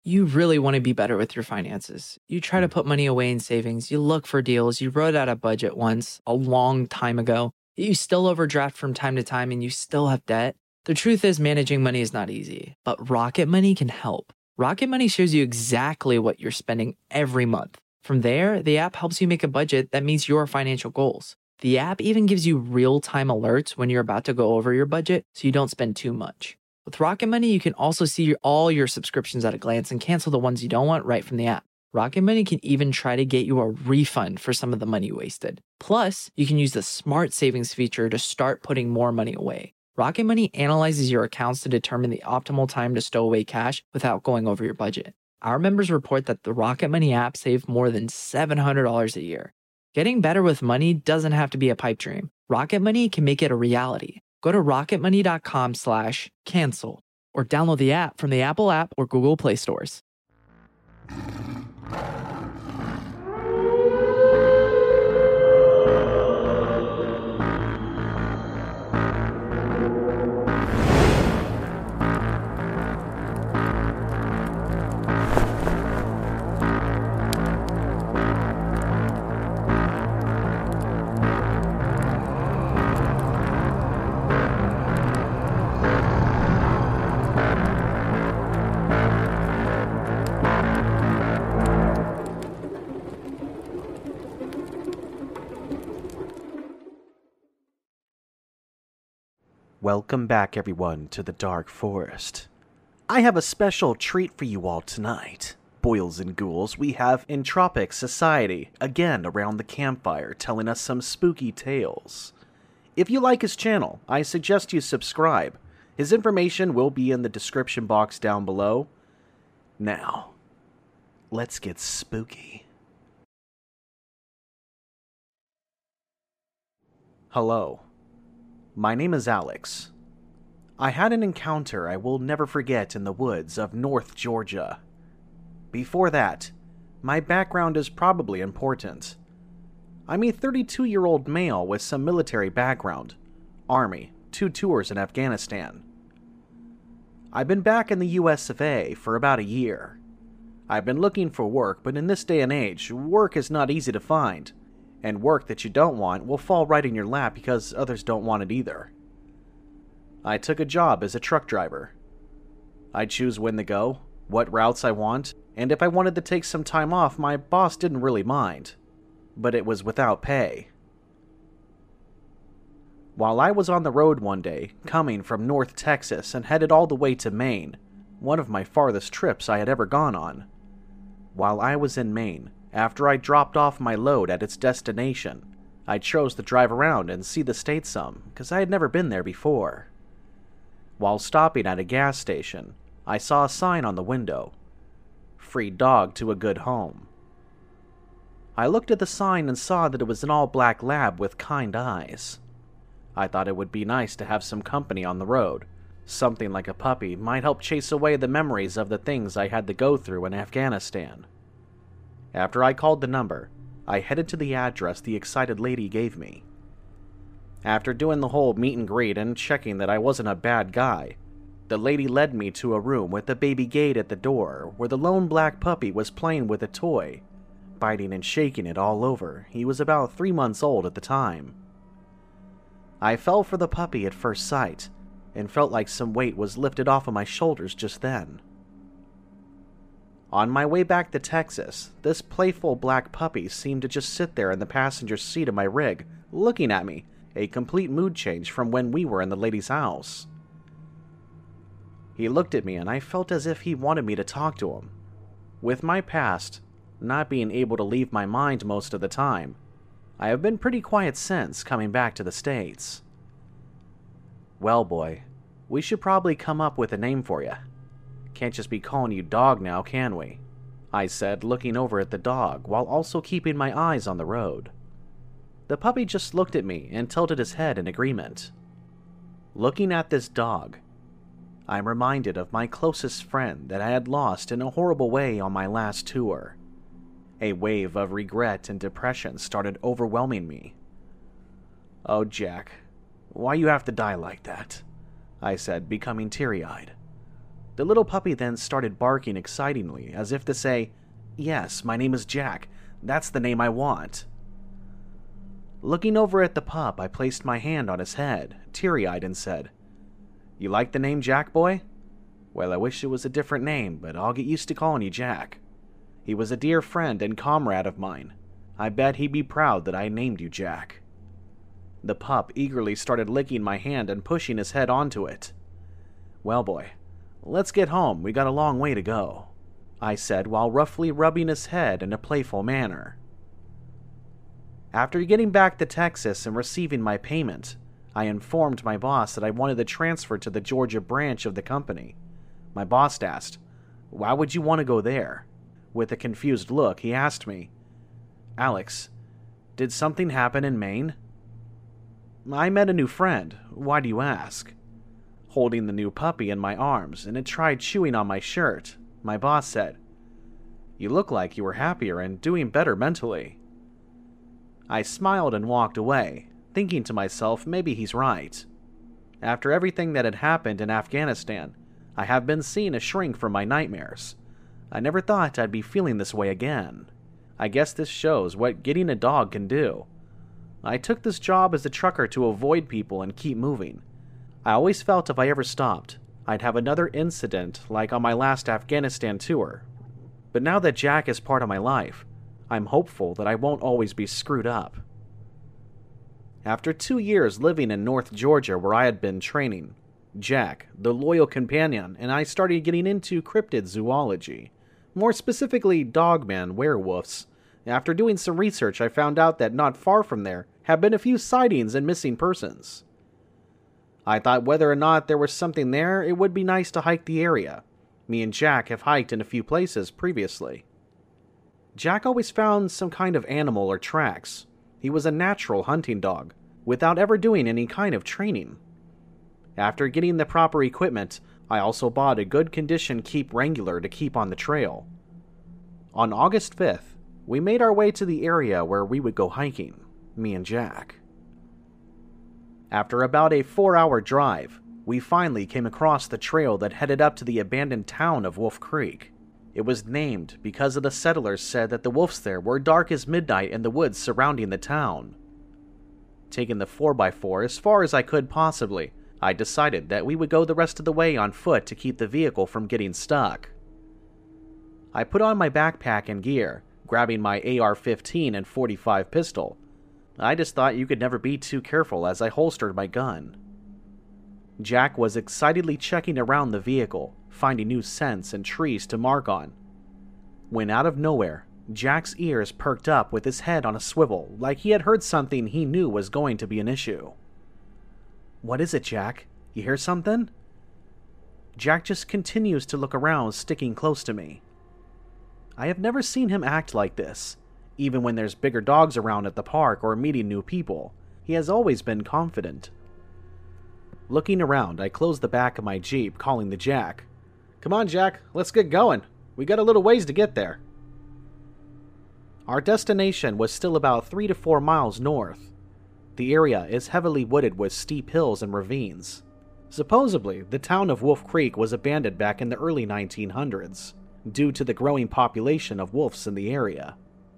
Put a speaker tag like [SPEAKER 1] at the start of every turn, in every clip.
[SPEAKER 1] You really want to be better with your finances. You try to put money away in savings, you look for deals, you wrote out a budget once a long time ago, you still overdraft from time to time, and you still have debt. The truth is, managing money is not easy, but Rocket Money can help. Rocket Money shows you exactly what you're spending every month. From there, the app helps you make a budget that meets your financial goals. The app even gives you real-time alerts when you're about to go over your budget so you don't spend too much. With Rocket Money, you can also see all your subscriptions at a glance and cancel the ones you don't want right from the app. Rocket Money can even try to get you a refund for some of the money you wasted. Plus, you can use the Smart Savings feature to start putting more money away. Rocket Money analyzes your accounts to determine the optimal time to stow away cash without going over your budget. Our members report that the Rocket Money app saved more than $700 a year. Getting better with money doesn't have to be a pipe dream. Rocket Money can make it a reality. Go to rocketmoney.com/cancel or download the app from the Apple app or Google Play stores.
[SPEAKER 2] Welcome back, everyone, to the Dark Forest. I have a special treat for you all tonight. Boils and ghouls, we have Entropic Society, again around the campfire, telling us some spooky tales. If you like his channel, I suggest you subscribe. His information will be in the description box down below. Now, let's get spooky. Hello. My name is Alex. I had an encounter I will never forget in the woods of North Georgia. Before that, my background is probably important. I'm a 32-year-old male with some military background, Army, 2 tours in Afghanistan. I've been back in the US of A for about a year. I've been looking for work, but in this day and age, work is not easy to find. And work that you don't want will fall right in your lap because others don't want it either. I took a job as a truck driver. I choose when to go, what routes I want, and if I wanted to take some time off, my boss didn't really mind. But it was without pay. While I was on the road one day, coming from North Texas and headed all the way to Maine, one of my farthest trips I had ever gone on. While I was in Maine, after I dropped off my load at its destination, I chose to drive around and see the state some, because I had never been there before. While stopping at a gas station, I saw a sign on the window, "Free dog to a good home." I looked at the sign and saw that it was an all-black lab with kind eyes. I thought it would be nice to have some company on the road. Something like a puppy might help chase away the memories of the things I had to go through in Afghanistan. After I called the number, I headed to the address the excited lady gave me. After doing the whole meet and greet and checking that I wasn't a bad guy, the lady led me to a room with a baby gate at the door where the lone black puppy was playing with a toy, biting and shaking it all over. He was about 3 months old at the time. I fell for the puppy at first sight and felt like some weight was lifted off of my shoulders just then. On my way back to Texas, this playful black puppy seemed to just sit there in the passenger seat of my rig, looking at me, a complete mood change from when we were in the lady's house. He looked at me and I felt as if he wanted me to talk to him. With my past, not being able to leave my mind most of the time, I have been pretty quiet since coming back to the States. "Well, boy, we should probably come up with a name for you. Can't just be calling you Dog now, can we?" I said, looking over at the dog while also keeping my eyes on the road. The puppy just looked at me and tilted his head in agreement. Looking at this dog, I'm reminded of my closest friend that I had lost in a horrible way on my last tour. A wave of regret and depression started overwhelming me. "Oh, Jack, why you have to die like that?" I said, becoming teary-eyed. The little puppy then started barking excitingly, as if to say, "Yes, my name is Jack. That's the name I want." Looking over at the pup, I placed my hand on his head, teary-eyed, and said, "You like the name Jack, boy? Well, I wish it was a different name, but I'll get used to calling you Jack. He was a dear friend and comrade of mine. I bet he'd be proud that I named you Jack." The pup eagerly started licking my hand and pushing his head onto it. "Well, boy, let's get home. We got a long way to go," I said while roughly rubbing his head in a playful manner. After getting back to Texas and receiving my payment, I informed my boss that I wanted to transfer to the Georgia branch of the company. My boss asked, "Why would you want to go there?" With a confused look, he asked me, "Alex, did something happen in Maine?" "I met a new friend. Why do you ask?" Holding the new puppy in my arms, and it tried chewing on my shirt, my boss said, "You look like you were happier and doing better mentally." I smiled and walked away, thinking to myself maybe he's right. After everything that had happened in Afghanistan, I have been seeing a shrink from my nightmares. I never thought I'd be feeling this way again. I guess this shows what getting a dog can do. I took this job as a trucker to avoid people and keep moving. I always felt if I ever stopped, I'd have another incident like on my last Afghanistan tour. But now that Jack is part of my life, I'm hopeful that I won't always be screwed up. After 2 years living in North Georgia where I had been training, Jack, the loyal companion, and I started getting into cryptid zoology, more specifically dogman werewolves. After doing some research, I found out that not far from there have been a few sightings and missing persons. I thought whether or not there was something there, it would be nice to hike the area. Me and Jack have hiked in a few places previously. Jack always found some kind of animal or tracks. He was a natural hunting dog, without ever doing any kind of training. After getting the proper equipment, I also bought a good condition Keep Wrangler to keep on the trail. On August 5th, we made our way to the area where we would go hiking, me and Jack. After about a 4-hour drive, we finally came across the trail that headed up to the abandoned town of Wolf Creek. It was named because of the settlers said that the wolves there were dark as midnight in the woods surrounding the town. Taking the 4x4 as far as I could possibly, I decided that we would go the rest of the way on foot to keep the vehicle from getting stuck. I put on my backpack and gear, grabbing my AR-15 and .45 pistol. I just thought you could never be too careful as I holstered my gun. Jack was excitedly checking around the vehicle, finding new scents and trees to mark on. When out of nowhere, Jack's ears perked up with his head on a swivel, like he had heard something he knew was going to be an issue. "What is it, Jack? You hear something?" Jack just continues to look around, sticking close to me. I have never seen him act like this. Even when there's bigger dogs around at the park or meeting new people, he has always been confident. Looking around, I closed the back of my Jeep, calling to Jack. "Come on, Jack, let's get going. We got a little ways to get there." Our destination was still about 3 to 4 miles north. The area is heavily wooded with steep hills and ravines. Supposedly, the town of Wolf Creek was abandoned back in the early 1900s, due to the growing population of wolves in the area.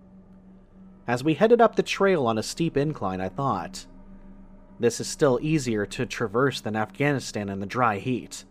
[SPEAKER 2] As we headed up the trail on a steep incline, I thought, this is still easier to traverse than Afghanistan in the dry heat.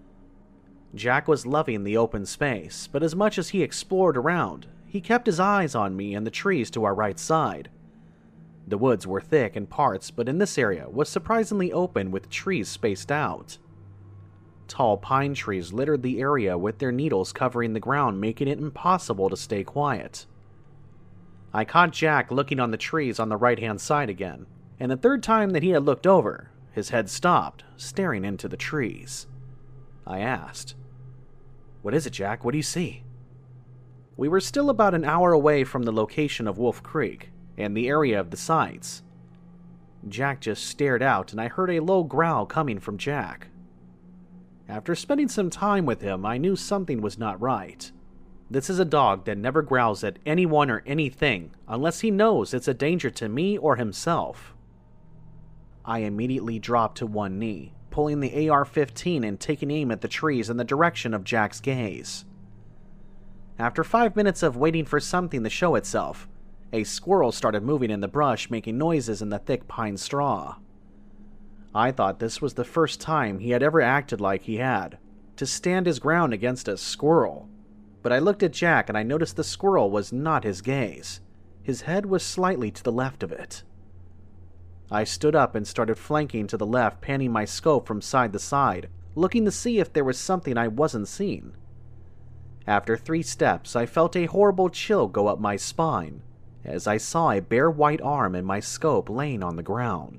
[SPEAKER 2] Jack was loving the open space, but as much as he explored around, he kept his eyes on me and the trees to our right side. The woods were thick in parts, but in this area was surprisingly open with trees spaced out. Tall pine trees littered the area with their needles covering the ground, making it impossible to stay quiet. I caught Jack looking on the trees on the right-hand side again, and the third time that he had looked over, his head stopped, staring into the trees. I asked, "What is it, Jack? What do you see?" We were still about an hour away from the location of Wolf Creek and the area of the sites. Jack just stared out, and I heard a low growl coming from Jack. After spending some time with him, I knew something was not right. This is a dog that never growls at anyone or anything unless he knows it's a danger to me or himself. I immediately dropped to one knee, pulling the AR-15 and taking aim at the trees in the direction of Jack's gaze. After 5 minutes of waiting for something to show itself, a squirrel started moving in the brush, making noises in the thick pine straw. I thought this was the first time he had ever acted like he had, to stand his ground against a squirrel. But I looked at Jack and I noticed the squirrel was not his gaze. His head was slightly to the left of it. I stood up and started flanking to the left, panning my scope from side to side, looking to see if there was something I wasn't seeing. After 3 steps, I felt a horrible chill go up my spine, as I saw a bare white arm and my scope laying on the ground.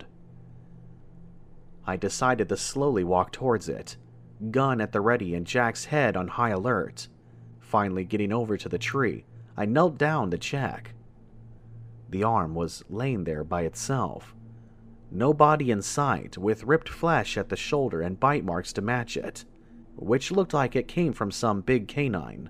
[SPEAKER 2] I decided to slowly walk towards it, gun at the ready and Jack's head on high alert. Finally getting over to the tree, I knelt down to check. The arm was laying there by itself. No body in sight, with ripped flesh at the shoulder and bite marks to match it, which looked like it came from some big canine.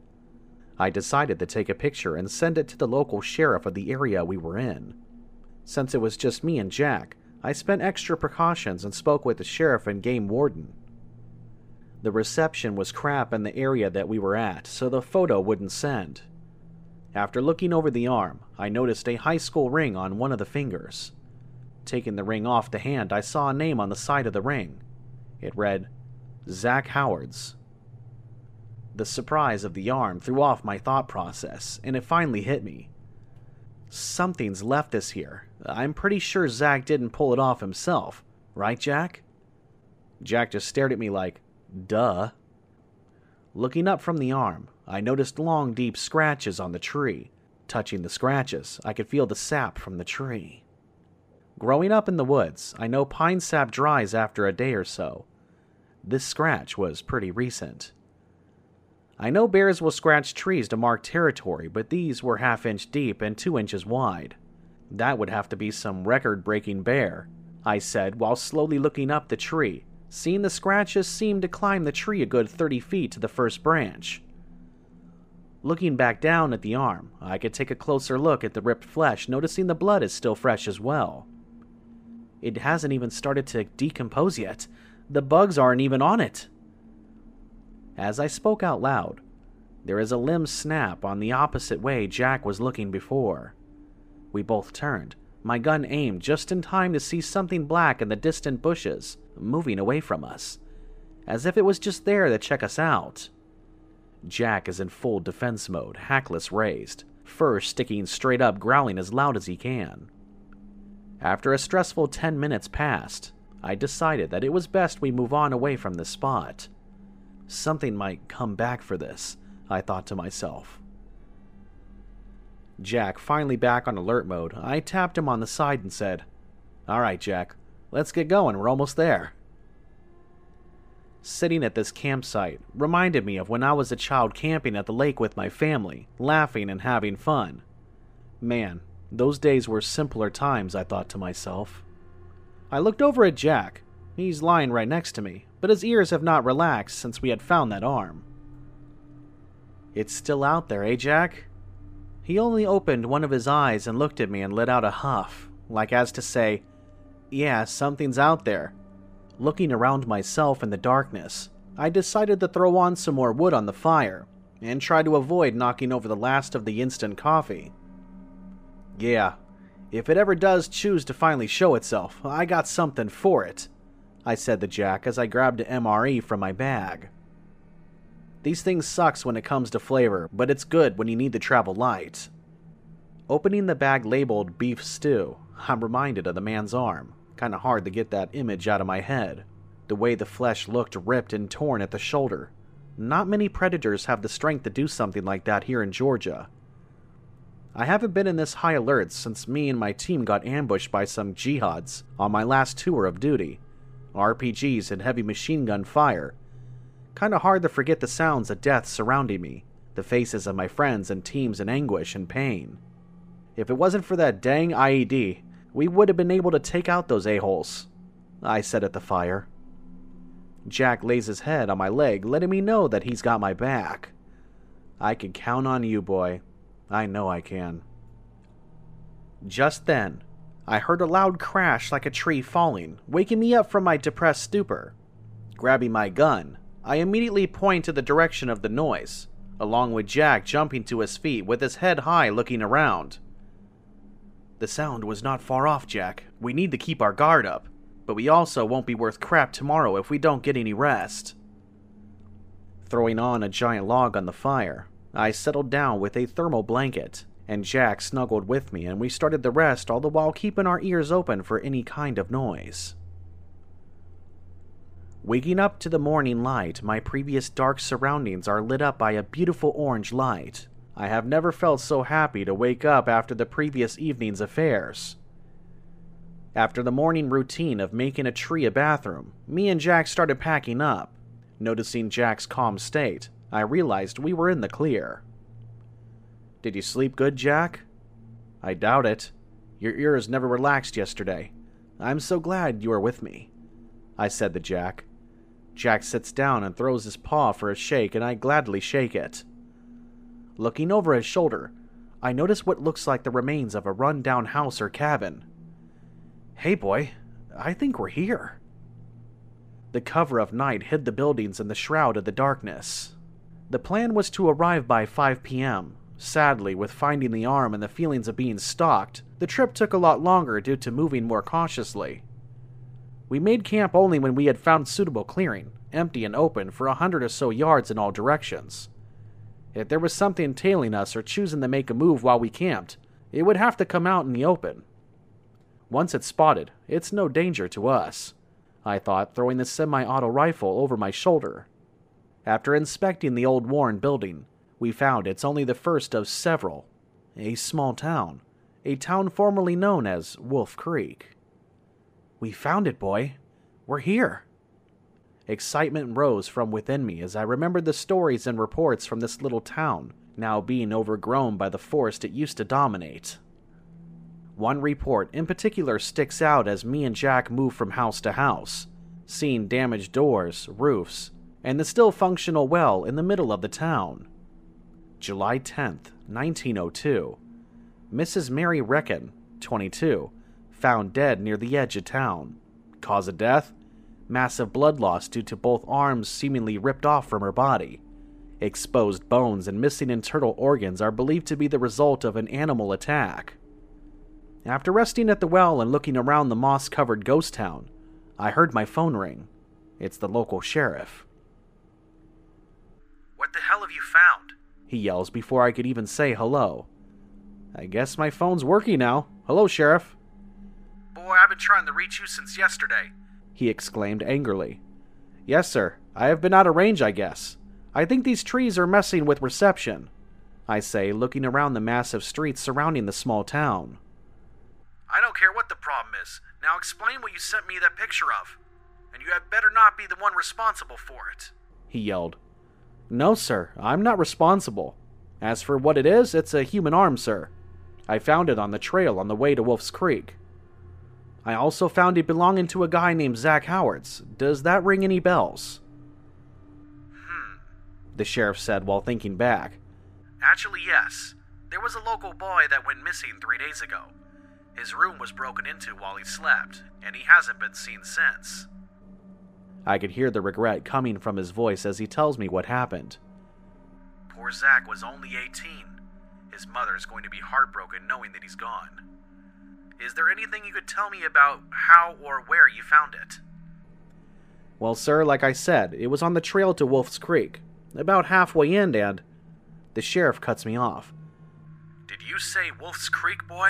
[SPEAKER 2] I decided to take a picture and send it to the local sheriff of the area we were in. Since it was just me and Jack, I spent extra precautions and spoke with the sheriff and game warden. The reception was crap in the area that we were at, so the photo wouldn't send. After looking over the arm, I noticed a high school ring on one of the fingers. Taking the ring off the hand, I saw a name on the side of the ring. It read, Zach Howards. The surprise of the arm threw off my thought process, and it finally hit me. Something's left us here. I'm pretty sure Zach didn't pull it off himself, right, Jack? Jack just stared at me like, duh. Looking up from the arm, I noticed long, deep scratches on the tree. Touching the scratches, I could feel the sap from the tree. Growing up in the woods, I know pine sap dries after a day or so. This scratch was pretty recent. I know bears will scratch trees to mark territory, but these were 1/2 inch deep and 2 inches wide. That would have to be some record-breaking bear, I said while slowly looking up the tree, seeing the scratches seem to climb the tree a good 30 feet to the first branch. Looking back down at the arm, I could take a closer look at the ripped flesh, noticing the blood is still fresh as well. It hasn't even started to decompose yet. The bugs aren't even on it. As I spoke out loud, there is a limb snap on the opposite way Jack was looking before. We both turned, my gun aimed just in time to see something black in the distant bushes, moving away from us, as if it was just there to check us out. Jack is in full defense mode, hackles raised, fur sticking straight up, growling as loud as he can. After a stressful 10 minutes passed, I decided that it was best we move on away from this spot. Something might come back for this, I thought to myself. Jack finally back on alert mode, I tapped him on the side and said, "All right, Jack, let's get going, we're almost there." Sitting at this campsite reminded me of when I was a child camping at the lake with my family, laughing and having fun. Man, those days were simpler times, I thought to myself. I looked over at Jack. He's lying right next to me, but his ears have not relaxed since we had found that arm. "It's still out there, eh, Jack?" He only opened one of his eyes and looked at me and let out a huff, like as to say, "Yeah, something's out there." Looking around myself in the darkness, I decided to throw on some more wood on the fire and try to avoid knocking over the last of the instant coffee. "Yeah, if it ever does choose to finally show itself, I got something for it," I said to Jack as I grabbed an MRE from my bag. These things sucks when it comes to flavor, but it's good when you need to travel light. Opening the bag labeled beef stew, I'm reminded of the man's arm. Kinda hard to get that image out of my head. The way the flesh looked ripped and torn at the shoulder. Not many predators have the strength to do something like that here in Georgia. I haven't been in this high alert since me and my team got ambushed by some jihads on my last tour of duty. RPGs and heavy machine gun fire. Kinda hard to forget the sounds of death surrounding me, the faces of my friends and teams in anguish and pain. If it wasn't for that dang IED, we would have been able to take out those a-holes, I said at the fire. Jack lays his head on my leg, letting me know that he's got my back. "I can count on you, boy. I know I can." Just then, I heard a loud crash like a tree falling, waking me up from my depressed stupor. Grabbing my gun, I immediately point to the direction of the noise, along with Jack jumping to his feet with his head high looking around. The sound was not far off, Jack. We need to keep our guard up, but we also won't be worth crap tomorrow if we don't get any rest. Throwing on a giant log on the fire, I settled down with a thermal blanket, and Jack snuggled with me, and we started the rest, all the while keeping our ears open for any kind of noise. Waking up to the morning light, my previous dark surroundings are lit up by a beautiful orange light. I have never felt so happy to wake up after the previous evening's affairs. After the morning routine of making a tree a bathroom, me and Jack started packing up. Noticing Jack's calm state, I realized we were in the clear. "Did you sleep good, Jack?" "I doubt it. Your ears never relaxed yesterday. I'm so glad you are with me," I said to Jack. Jack sits down and throws his paw for a shake, and I gladly shake it. Looking over his shoulder, I notice what looks like the remains of a run-down house or cabin. "Hey boy, I think we're here." The cover of night hid the buildings in the shroud of the darkness. The plan was to arrive by 5 p.m. Sadly, with finding the arm and the feelings of being stalked, the trip took a lot longer due to moving more cautiously. We made camp only when we had found suitable clearing, empty and open for 100 or so yards in all directions. If there was something tailing us or choosing to make a move while we camped, it would have to come out in the open. Once it's spotted, it's no danger to us, I thought, throwing the semi-auto rifle over my shoulder. After inspecting the old worn building, we found it's only the first of several. A small town. A town formerly known as Wolf Creek. "We found it, boy. We're here." Excitement rose from within me as I remembered the stories and reports from this little town, now being overgrown by the forest it used to dominate. One report in particular sticks out as me and Jack move from house to house, seeing damaged doors, roofs, and the still functional well in the middle of the town. July 10th, 1902. Mrs. Mary Reckon, 22, found dead near the edge of town. Cause of death? Massive blood loss due to both arms seemingly ripped off from her body. Exposed bones and missing internal organs are believed to be the result of an animal attack. After resting at the well and looking around the moss-covered ghost town, I heard my phone ring. It's the local sheriff. "What the hell have you found?" he yells before I could even say hello. "I guess my phone's working now. Hello, Sheriff." "Boy, I've been trying to reach you since yesterday," he exclaimed angrily. "Yes, sir. I have been out of range, I guess. I think these trees are messing with reception," I say, looking around the massive streets surrounding the small town. "I don't care what the problem is. Now explain what you sent me that picture of. And you had better not be the one responsible for it," he yelled. "No, sir. I'm not responsible. As for what it is, it's a human arm, sir. I found it on the trail on the way to Wolf's Creek. I also found it belonging to a guy named Zach Howards. Does that ring any bells?" The sheriff said while thinking back. "Actually, yes. There was a local boy that went missing 3 days ago. His room was broken into while he slept, and he hasn't been seen since." I could hear the regret coming from his voice as he tells me what happened. "Poor Zach was only 18. His mother's going to be heartbroken knowing that he's gone. Is there anything you could tell me about how or where you found it?" "Well, sir, like I said, it was on the trail to Wolf's Creek, about halfway in, and..." The sheriff cuts me off. "Did you say Wolf's Creek, boy?"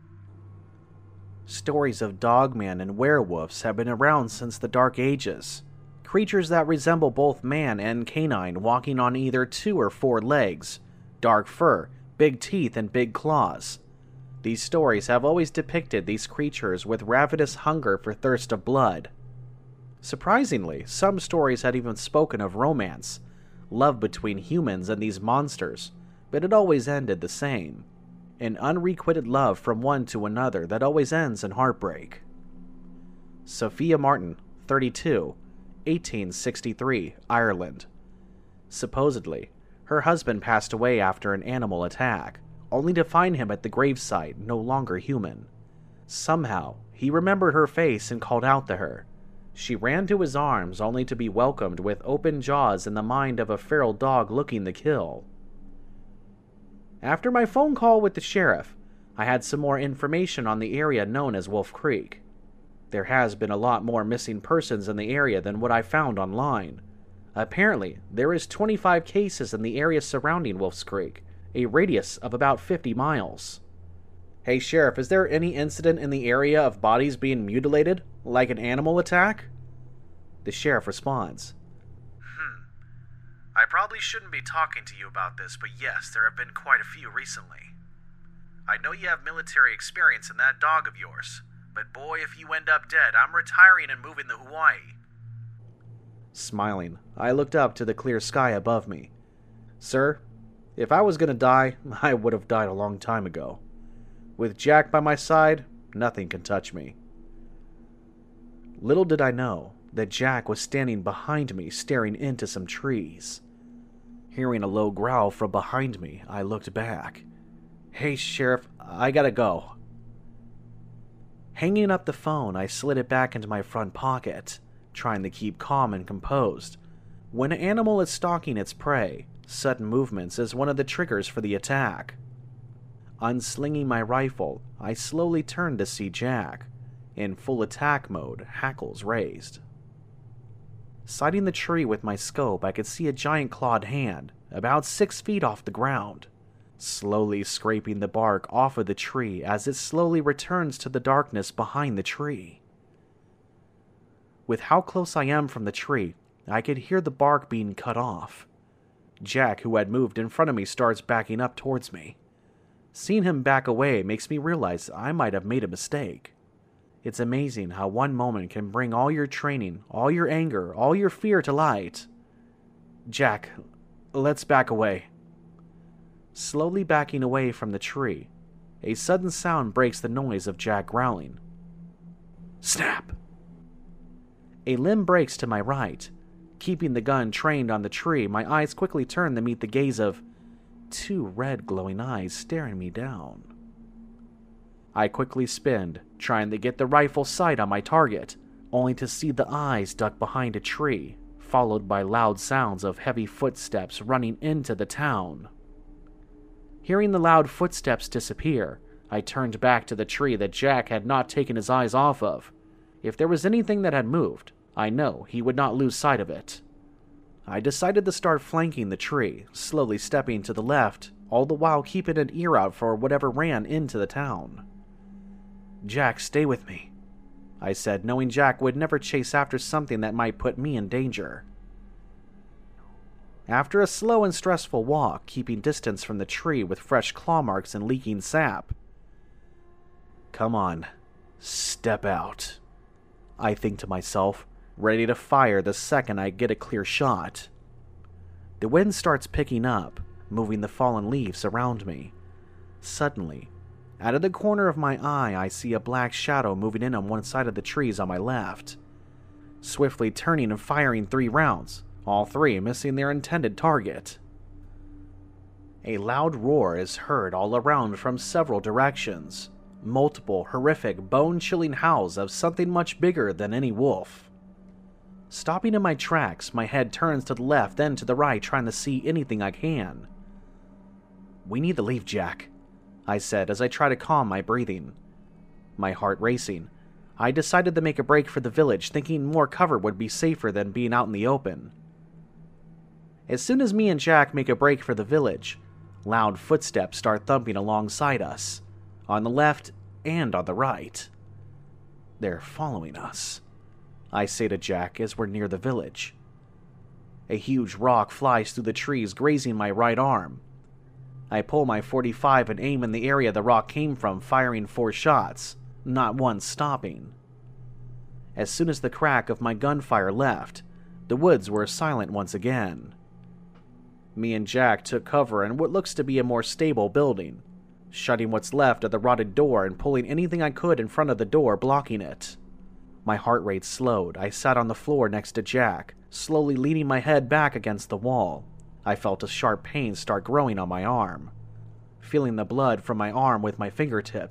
[SPEAKER 2] Stories of dogmen and werewolves have been around since the Dark Ages. Creatures that resemble both man and canine, walking on either 2 or 4 legs, dark fur, big teeth, and big claws. These stories have always depicted these creatures with ravenous hunger for thirst of blood. Surprisingly, some stories had even spoken of romance, love between humans and these monsters, but it always ended the same. An unrequited love from one to another that always ends in heartbreak. Sophia Martin, 32, 1863, Ireland. Supposedly, her husband passed away after an animal attack, only to find him at the gravesite no longer human. Somehow, he remembered her face and called out to her. She ran to his arms only to be welcomed with open jaws and the mind of a feral dog looking to kill. After my phone call with the sheriff, I had some more information on the area known as Wolf Creek. There has been a lot more missing persons in the area than what I found online. Apparently, there is 25 cases in the area surrounding Wolf's Creek, a radius of about 50 miles. Hey Sheriff, is there any incident in the area of bodies being mutilated, like an animal attack? The sheriff responds,
[SPEAKER 3] I probably shouldn't be talking to you about this, but yes, there have been quite a few recently. I know you have military experience in that dog of yours, but boy, if you end up dead, I'm retiring and moving to Hawaii.
[SPEAKER 2] Smiling, I looked up to the clear sky above me. Sir, if I was gonna die, I would have died a long time ago. With Jack by my side, nothing can touch me. Little did I know that Jack was standing behind me staring into some trees. Hearing a low growl from behind me, I looked back. Hey, Sheriff, I gotta go. Hanging up the phone, I slid it back into my front pocket, trying to keep calm and composed. When an animal is stalking its prey, sudden movements is one of the triggers for the attack. Unslinging my rifle, I slowly turned to see Jack, in full attack mode, hackles raised. Sighting the tree with my scope, I could see a giant clawed hand, about 6 feet off the ground, slowly scraping the bark off of the tree as it slowly returns to the darkness behind the tree. With how close I am from the tree, I could hear the bark being cut off. Jack, who had moved in front of me, starts backing up towards me. Seeing him back away makes me realize I might have made a mistake. It's amazing how one moment can bring all your training, all your anger, all your fear to light. Jack, let's back away. Slowly backing away from the tree, a sudden sound breaks the noise of Jack growling. Snap! A limb breaks to my right. Keeping the gun trained on the tree, my eyes quickly turn to meet the gaze of 2 red glowing eyes staring me down. I quickly spinned, trying to get the rifle sight on my target, only to see the eyes duck behind a tree, followed by loud sounds of heavy footsteps running into the town. Hearing the loud footsteps disappear, I turned back to the tree that Jack had not taken his eyes off of. If there was anything that had moved, I know he would not lose sight of it. I decided to start flanking the tree, slowly stepping to the left, all the while keeping an ear out for whatever ran into the town. Jack, stay with me, I said, knowing Jack would never chase after something that might put me in danger. After a slow and stressful walk, keeping distance from the tree with fresh claw marks and leaking sap. Come on, step out, I think to myself, ready to fire the second I get a clear shot. The wind starts picking up, moving the fallen leaves around me. Suddenly, out of the corner of my eye, I see a black shadow moving in on one side of the trees on my left, swiftly turning and firing 3 rounds, all 3 missing their intended target. A loud roar is heard all around from several directions, multiple horrific, bone-chilling howls of something much bigger than any wolf. Stopping in my tracks, my head turns to the left, then to the right, trying to see anything I can. We need to leave, Jack, I said as I try to calm my breathing. My heart racing, I decided to make a break for the village, thinking more cover would be safer than being out in the open. As soon as me and Jack make a break for the village, loud footsteps start thumping alongside us, on the left and on the right. They're following us, I say to Jack as we're near the village. A huge rock flies through the trees, grazing my right arm. I pull my .45 and aim in the area the rock came from, firing 4 shots, not one stopping. As soon as the crack of my gunfire left, the woods were silent once again. Me and Jack took cover in what looks to be a more stable building, shutting what's left of the rotted door and pulling anything I could in front of the door, blocking it. My heart rate slowed. I sat on the floor next to Jack, slowly leaning my head back against the wall. I felt a sharp pain start growing on my arm. Feeling the blood from my arm with my fingertips,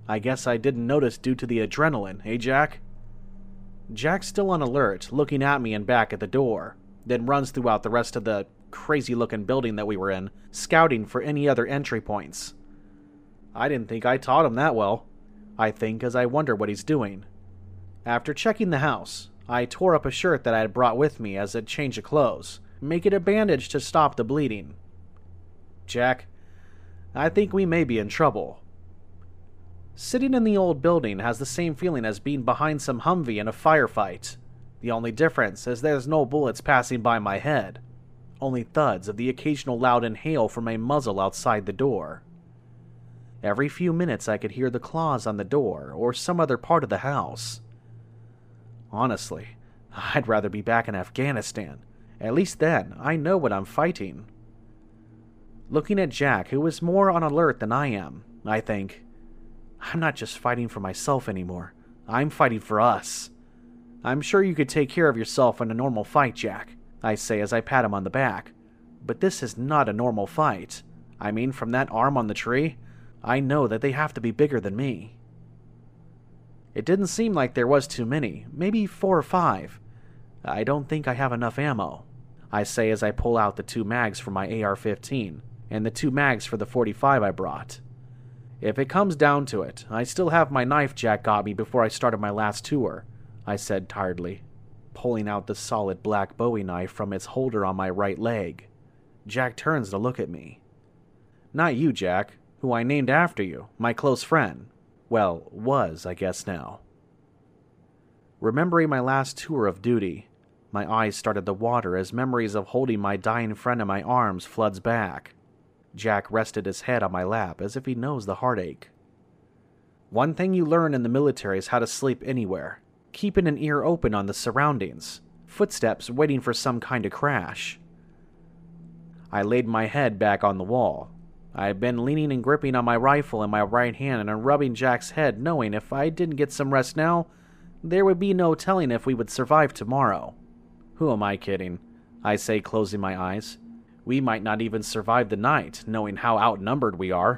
[SPEAKER 2] I guess I didn't notice due to the adrenaline, eh, Jack? Jack's still on alert, looking at me and back at the door, then runs throughout the rest of the crazy-looking building that we were in, scouting for any other entry points. I didn't think I taught him that well, I think, as I wonder what he's doing. After checking the house, I tore up a shirt that I had brought with me as a change of clothes, make it a bandage to stop the bleeding. Jack, I think we may be in trouble. Sitting in the old building has the same feeling as being behind some Humvee in a firefight. The only difference is there's no bullets passing by my head, only thuds of the occasional loud inhale from a muzzle outside the door. Every few minutes I could hear the claws on the door or some other part of the house. Honestly, I'd rather be back in Afghanistan. At least then, I know what I'm fighting. Looking at Jack, who is more on alert than I am, I think, I'm not just fighting for myself anymore. I'm fighting for us. I'm sure you could take care of yourself in a normal fight, Jack, I say as I pat him on the back. But this is not a normal fight. I mean, from that arm on the tree, I know that they have to be bigger than me. It didn't seem like there was too many, maybe 4 or 5. I don't think I have enough ammo, I say as I pull out the 2 mags for my AR-15 and the 2 mags for the .45 I brought. If it comes down to it, I still have my knife Jack got me before I started my last tour, I said tiredly, pulling out the solid black Bowie knife from its holder on my right leg. Jack turns to look at me. Not you, Jack, who I named after you, my close friend. Well, was, I guess now. Remembering my last tour of duty, my eyes started to water as memories of holding my dying friend in my arms floods back. Jack rested his head on my lap as if he knows the heartache. One thing you learn in the military is how to sleep anywhere, keeping an ear open on the surroundings, footsteps waiting for some kind of crash. I laid my head back on the wall. I had been leaning and gripping on my rifle in my right hand and rubbing Jack's head, knowing if I didn't get some rest now, there would be no telling if we would survive tomorrow. Who am I kidding? I say, closing my eyes. We might not even survive the night, knowing how outnumbered we are.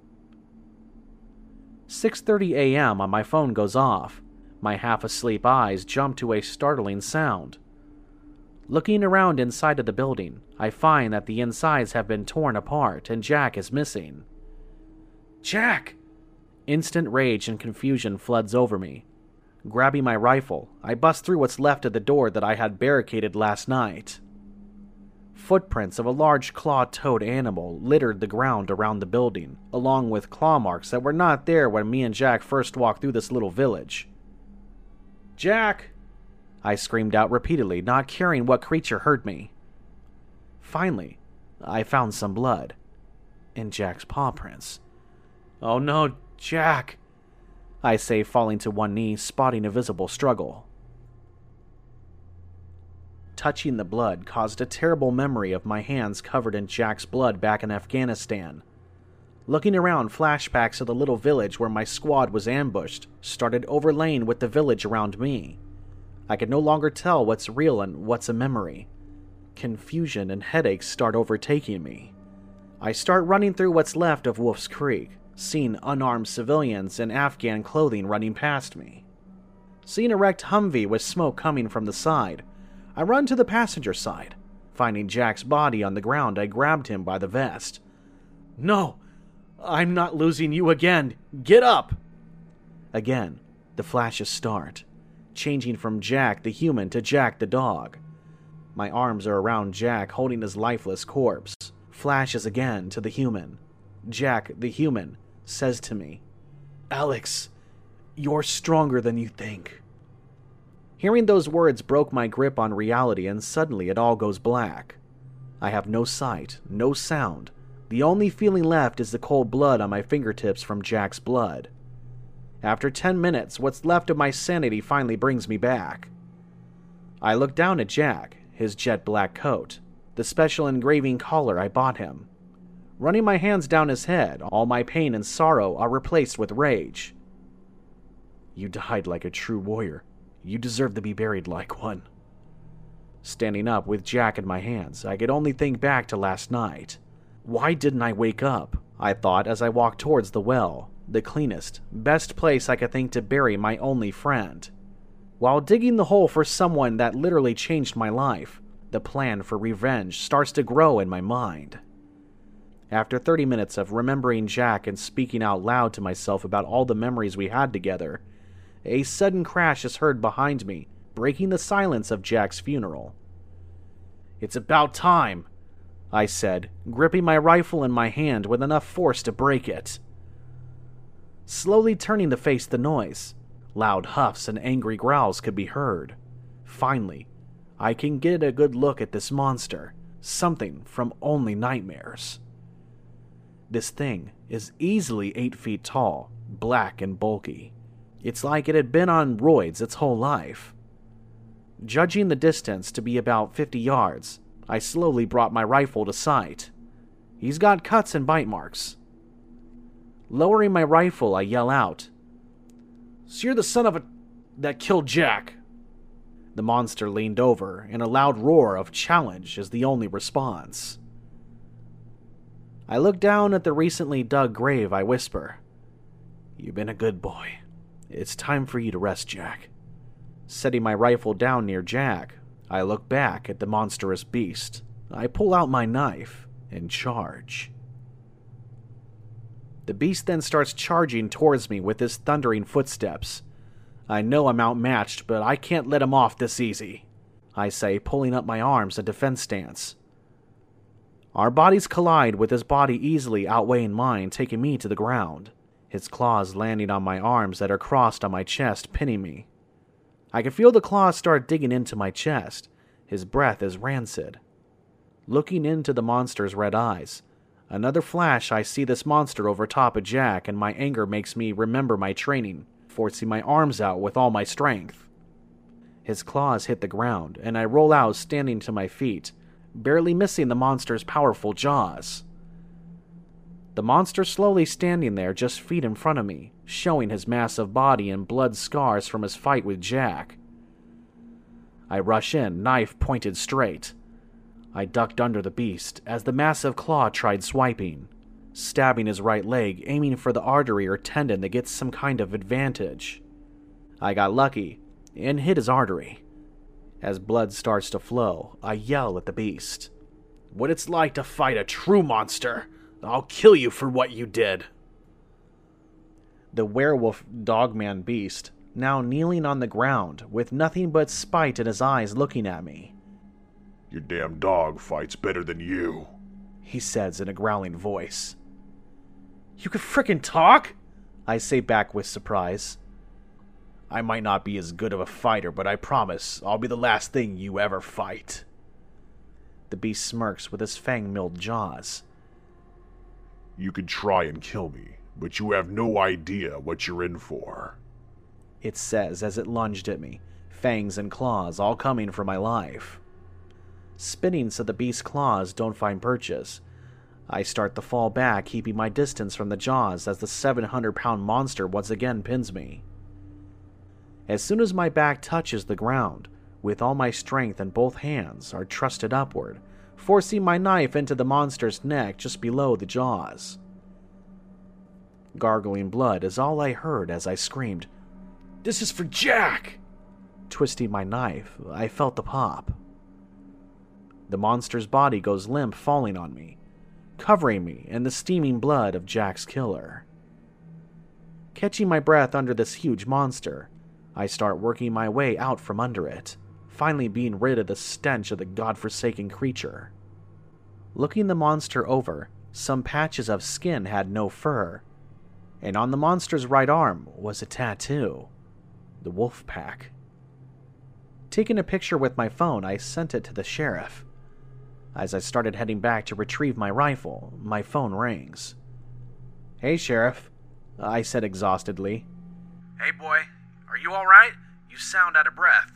[SPEAKER 2] 6:30 a.m. on my phone goes off. My half-asleep eyes jump to a startling sound. Looking around inside of the building, I find that the insides have been torn apart and Jack is missing. Jack! Instant rage and confusion floods over me. Grabbing my rifle, I bust through what's left of the door that I had barricaded last night. Footprints of a large claw-toed animal littered the ground around the building, along with claw marks that were not there when me and Jack first walked through this little village. Jack! I screamed out repeatedly, not caring what creature heard me. Finally, I found some blood. And Jack's paw prints. Oh no, Jack! I say, falling to one knee, spotting a visible struggle. Touching the blood caused a terrible memory of my hands covered in Jack's blood back in Afghanistan. Looking around, flashbacks of the little village where my squad was ambushed started overlaying with the village around me. I could no longer tell what's real and what's a memory. Confusion and headaches start overtaking me. I start running through what's left of Wolf's Creek, seeing unarmed civilians in Afghan clothing running past me. Seeing a wrecked Humvee with smoke coming from the side, I run to the passenger side. Finding Jack's body on the ground, I grabbed him by the vest. No! I'm not losing you again! Get up! Again, the flashes start, changing from Jack the human to Jack the dog. My arms are around Jack holding his lifeless corpse. Flashes again to the human. Jack the human says to me, Alex, you're stronger than you think. Hearing those words broke my grip on reality, and suddenly it all goes black. I have no sight, no sound. The only feeling left is the cold blood on my fingertips from Jack's blood. After 10 minutes, what's left of my sanity finally brings me back. I look down at Jack, his jet black coat, the special engraving collar I bought him. Running my hands down his head, all my pain and sorrow are replaced with rage. You died like a true warrior. You deserve to be buried like one. Standing up with Jack in my hands, I could only think back to last night. Why didn't I wake up? I thought as I walked towards the well. The cleanest, best place I could think to bury my only friend. While digging the hole for someone that literally changed my life, the plan for revenge starts to grow in my mind. After 30 minutes of remembering Jack and speaking out loud to myself about all the memories we had together, a sudden crash is heard behind me, breaking the silence of Jack's funeral. "It's about time," I said, gripping my rifle in my hand with enough force to break it. Slowly turning to face the noise, loud huffs and angry growls could be heard. Finally, I can get a good look at this monster, something from only nightmares. This thing is easily 8 feet tall, black and bulky. It's like it had been on roids its whole life. Judging the distance to be about 50 yards, I slowly brought my rifle to sight. He's got cuts and bite marks. Lowering my rifle, I yell out, "So you're the son of a that killed Jack?" The monster leaned over, and a loud roar of challenge is the only response. I look down at the recently dug grave. I whisper, "You've been a good boy. It's time for you to rest, Jack." Setting my rifle down near Jack, I look back at the monstrous beast. I pull out my knife and charge. The beast then starts charging towards me with his thundering footsteps. I know I'm outmatched, but I can't let him off this easy, I say, pulling up my arms in defense stance. Our bodies collide, with his body easily outweighing mine, taking me to the ground, his claws landing on my arms that are crossed on my chest, pinning me. I can feel the claws start digging into my chest. His breath is rancid. Looking into the monster's red eyes, another flash, I see this monster over top of Jack, and my anger makes me remember my training, forcing my arms out with all my strength. His claws hit the ground, and I roll out, standing to my feet, barely missing the monster's powerful jaws. The monster slowly standing there just feet in front of me, showing his massive body and blood scars from his fight with Jack. I rush in, knife pointed straight. I ducked under the beast as the massive claw tried swiping, stabbing his right leg, aiming for the artery or tendon that gets some kind of advantage. I got lucky and hit his artery. As blood starts to flow, I yell at the beast, "What it's like to fight a true monster! I'll kill you for what you did!" The werewolf dogman beast, now kneeling on the ground, with nothing but spite in his eyes, looking at me.
[SPEAKER 4] "Your damn dog fights better than you,"
[SPEAKER 2] he says in a growling voice. "You can frickin' talk?" I say back with surprise. "I might not be as good of a fighter, but I promise I'll be the last thing you ever fight." The beast smirks with his fang-milled jaws.
[SPEAKER 4] "You can try and kill me, but you have no idea what you're in for,"
[SPEAKER 2] it says as it lunged at me, fangs and claws all coming for my life. Spinning so the beast's claws don't find purchase, I start to fall back, keeping my distance from the jaws as the 700-pound monster once again pins me. As soon as my back touches the ground, with all my strength and both hands are thrusted upward, forcing my knife into the monster's neck just below the jaws. Gargling blood is all I heard as I screamed, "This is for Jack!" Twisting my knife, I felt the pop. The monster's body goes limp, falling on me, covering me in the steaming blood of Jack's killer. Catching my breath under this huge monster, I start working my way out from under it, finally being rid of the stench of the godforsaken creature. Looking the monster over, some patches of skin had no fur, and on the monster's right arm was a tattoo, the wolf pack. Taking a picture with my phone, I sent it to the sheriff. As I started heading back to retrieve my rifle, my phone rings. "Hey, Sheriff," I said exhaustedly.
[SPEAKER 3] "Hey, boy. Are you alright? You sound out of breath."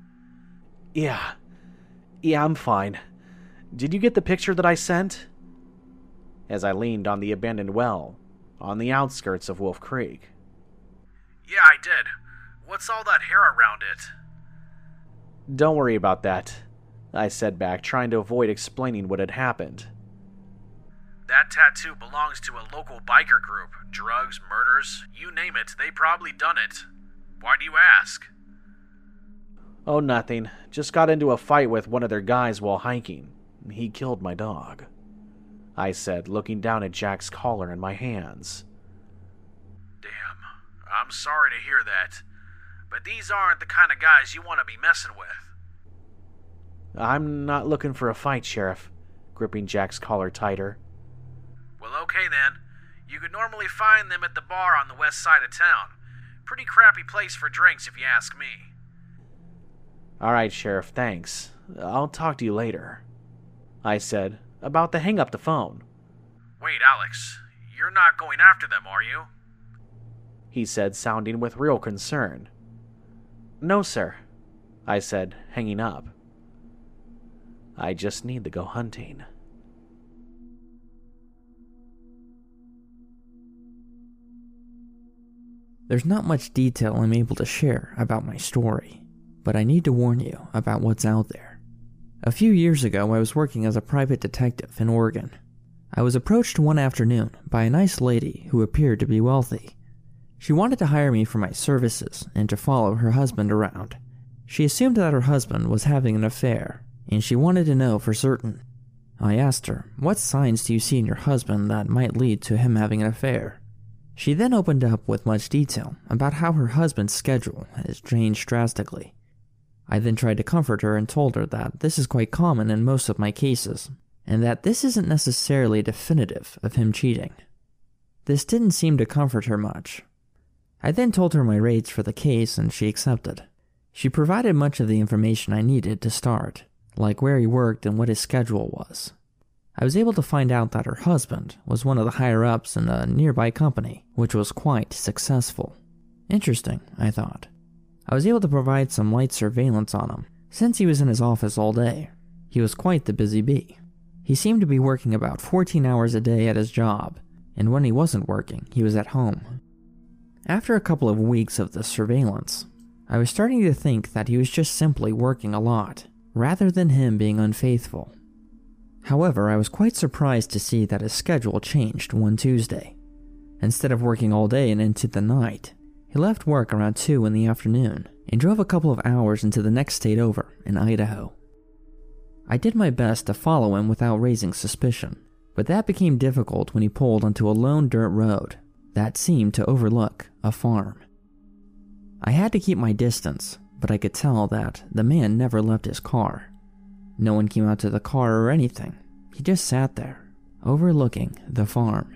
[SPEAKER 2] Yeah, I'm fine. Did you get the picture that I sent?" As I leaned on the abandoned well, on the outskirts of Wolf Creek.
[SPEAKER 3] "Yeah, I did. What's all that hair around it?"
[SPEAKER 2] "Don't worry about that," I said back, trying to avoid explaining what had happened.
[SPEAKER 3] That tattoo belongs to a local biker group. Drugs, murders, you name it, they probably done it. Why do you ask?
[SPEAKER 2] Oh, nothing. Just got into a fight with one of their guys while hiking. He killed my dog, I said, looking down at Jack's collar in my hands.
[SPEAKER 3] Damn, I'm sorry to hear that. But these aren't the kind of guys you want to be messing with.
[SPEAKER 2] I'm not looking for a fight, Sheriff, gripping Jack's collar tighter.
[SPEAKER 3] Well, okay then. You could normally find them at the bar on the west side of town. Pretty crappy place for drinks if you ask me.
[SPEAKER 2] All right, Sheriff, thanks. I'll talk to you later, I said, about to hang up the phone.
[SPEAKER 3] Wait, Alex, you're not going after them, are you?
[SPEAKER 2] He said, sounding with real concern. No, sir, I said, hanging up. I just need to go hunting.
[SPEAKER 5] There's not much detail I'm able to share about my story, but I need to warn you about what's out there. A few years ago, I was working as a private detective in Oregon. I was approached one afternoon by a nice lady who appeared to be wealthy. She wanted to hire me for my services and to follow her husband around. She assumed that her husband was having an affair, and she wanted to know for certain. I asked her, "What signs do you see in your husband that might lead to him having an affair?" She then opened up with much detail about how her husband's schedule has changed drastically. I then tried to comfort her and told her that this is quite common in most of my cases, and that this isn't necessarily definitive of him cheating. This didn't seem to comfort her much. I then told her my rates for the case and she accepted. She provided much of the information I needed to start, like where he worked and what his schedule was. I was able to find out that her husband was one of the higher-ups in a nearby company, which was quite successful. Interesting, I thought. I was able to provide some light surveillance on him, since he was in his office all day. He was quite the busy bee. He seemed to be working about 14 hours a day at his job, and when he wasn't working, he was at home. After a couple of weeks of the surveillance, I was starting to think that he was just simply working a lot, rather than him being unfaithful. However, I was quite surprised to see that his schedule changed one Tuesday. Instead of working all day and into the night, he left work around 2 in the afternoon and drove a couple of hours into the next state over, in Idaho. I did my best to follow him without raising suspicion, but that became difficult when he pulled onto a lone dirt road that seemed to overlook a farm. I had to keep my distance, but I could tell that the man never left his car. No one came out to the car or anything. He just sat there, overlooking the farm.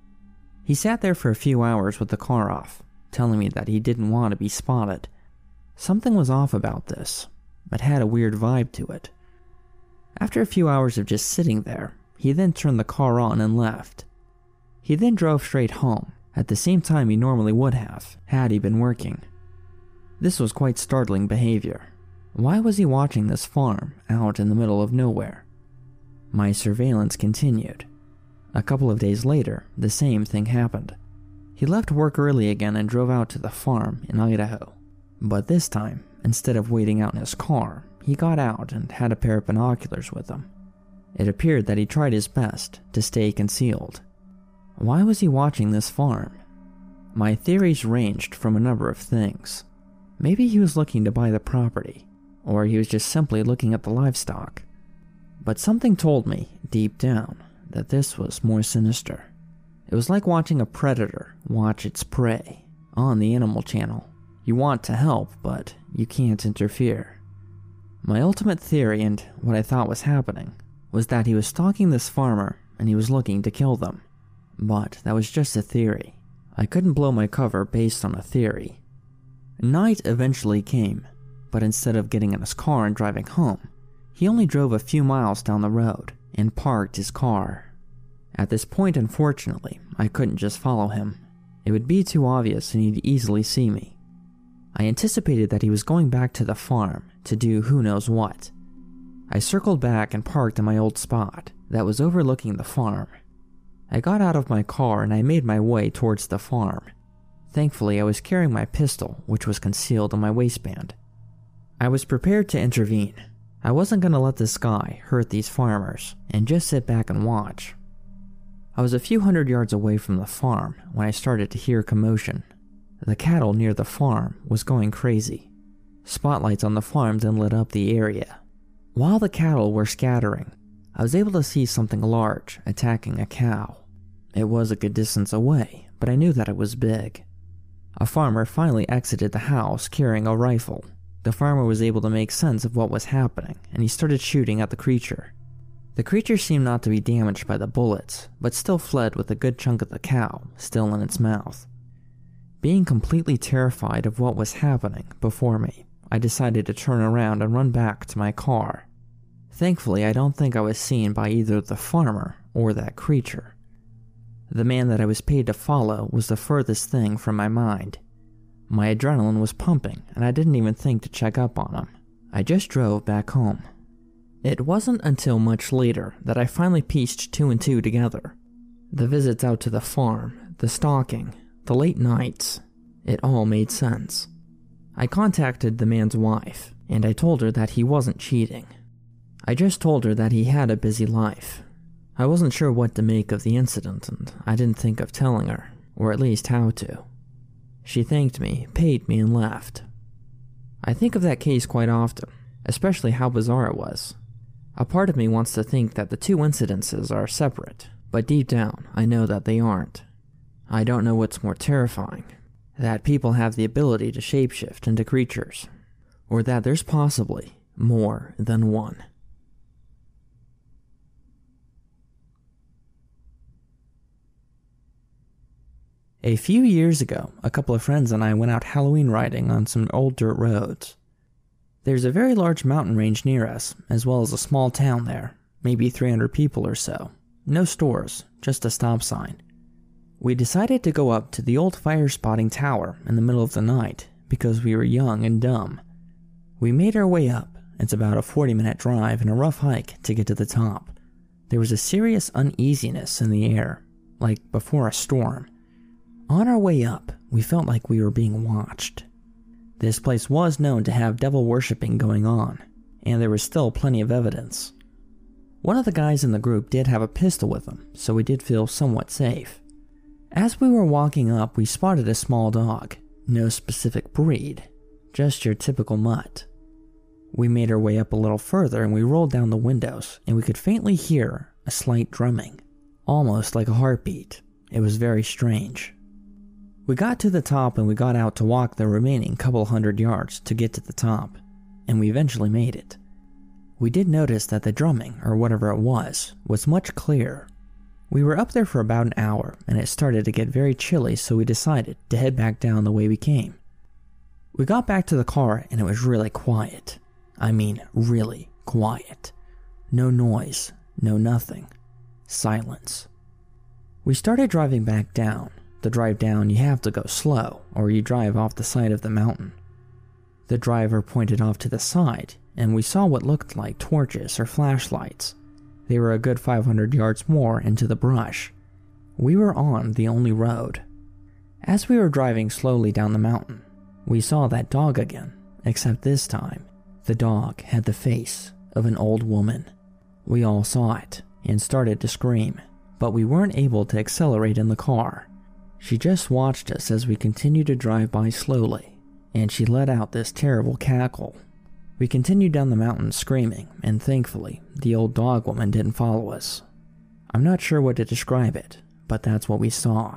[SPEAKER 5] He sat there for a few hours with the car off, telling me that he didn't want to be spotted. Something was off about this. It had a weird vibe to it. After a few hours of just sitting there, he then turned the car on and left. He then drove straight home, at the same time he normally would have, had he been working. This was quite startling behavior. Why was he watching this farm out in the middle of nowhere? My surveillance continued. A couple of days later, the same thing happened. He left work early again and drove out to the farm in Idaho. But this time, instead of waiting out in his car, he got out and had a pair of binoculars with him. It appeared that he tried his best to stay concealed. Why was he watching this farm? My theories ranged from a number of things. Maybe he was looking to buy the property, or he was just simply looking at the livestock. But something told me, deep down, that this was more sinister. It was like watching a predator watch its prey on the Animal Channel. You want to help, but you can't interfere. My ultimate theory, and what I thought was happening, was that he was stalking this farmer and he was looking to kill them. But that was just a theory. I couldn't blow my cover based on a theory. Night eventually came, but instead of getting in his car and driving home, he only drove a few miles down the road and parked his car. At this point, unfortunately, I couldn't just follow him. It would be too obvious and he'd easily see me. I anticipated that he was going back to the farm to do who knows what. I circled back and parked in my old spot that was overlooking the farm. I got out of my car and I made my way towards the farm. Thankfully, I was carrying my pistol, which was concealed in my waistband. I was prepared to intervene. I wasn't going to let this guy hurt these farmers and just sit back and watch. I was a few hundred yards away from the farm when I started to hear commotion. The cattle near the farm was going crazy. Spotlights on the farm then lit up the area. While the cattle were scattering, I was able to see something large attacking a cow. It was a good distance away, but I knew that it was big. A farmer finally exited the house carrying a rifle. The farmer was able to make sense of what was happening, and he started shooting at the creature. The creature seemed not to be damaged by the bullets, but still fled with a good chunk of the cow still in its mouth. Being completely terrified of what was happening before me, I decided to turn around and run back to my car. Thankfully, I don't think I was seen by either the farmer or that creature. The man that I was paid to follow was the furthest thing from my mind. My adrenaline was pumping, and I didn't even think to check up on him. I just drove back home. It wasn't until much later that I finally pieced 2 and 2 together. The visits out to the farm, the stalking, the late nights, it all made sense. I contacted the man's wife, and I told her that he wasn't cheating. I just told her that he had a busy life. I wasn't sure what to make of the incident, and I didn't think of telling her, or at least how to. She thanked me, paid me, and left. I think of that case quite often, especially how bizarre it was. A part of me wants to think that the 2 incidences are separate, but deep down, I know that they aren't. I don't know what's more terrifying, that people have the ability to shapeshift into creatures, or that there's possibly more than one. A few years ago, a couple of friends and I went out Halloween riding on some old dirt roads. There's a very large mountain range near us, as well as a small town there, maybe 300 people or so. No stores, just a stop sign. We decided to go up to the old fire spotting tower in the middle of the night because we were young and dumb. We made our way up. It's about a 40-minute drive and a rough hike to get to the top. There was a serious uneasiness in the air, like before a storm. On our way up, we felt like we were being watched. This place was known to have devil worshipping going on, and there was still plenty of evidence. One of the guys in the group did have a pistol with him, so we did feel somewhat safe. As we were walking up, we spotted a small dog. No specific breed, just your typical mutt. We made our way up a little further and we rolled down the windows, and we could faintly hear a slight drumming, almost like a heartbeat. It was very strange. We got to the top and we got out to walk the remaining couple hundred yards to get to the top, and we eventually made it. We did notice that the drumming, or whatever it was much clearer. We were up there for about an hour, and it started to get very chilly, so we decided to head back down the way we came. We got back to the car, and it was really quiet. I mean, really quiet. No noise, no nothing. Silence. We started driving back down. The drive down, you have to go slow, or you drive off the side of the mountain. The driver pointed off to the side, and we saw what looked like torches or flashlights. They were a good 500 yards more into the brush. We were on the only road. As we were driving slowly down the mountain, we saw that dog again, except this time, the dog had the face of an old woman. We all saw it and started to scream, but we weren't able to accelerate in the car. She just watched us as we continued to drive by slowly, and she let out this terrible cackle. We continued down the mountain screaming, and thankfully, the old dog woman didn't follow us. I'm not sure what to describe it, but that's what we saw.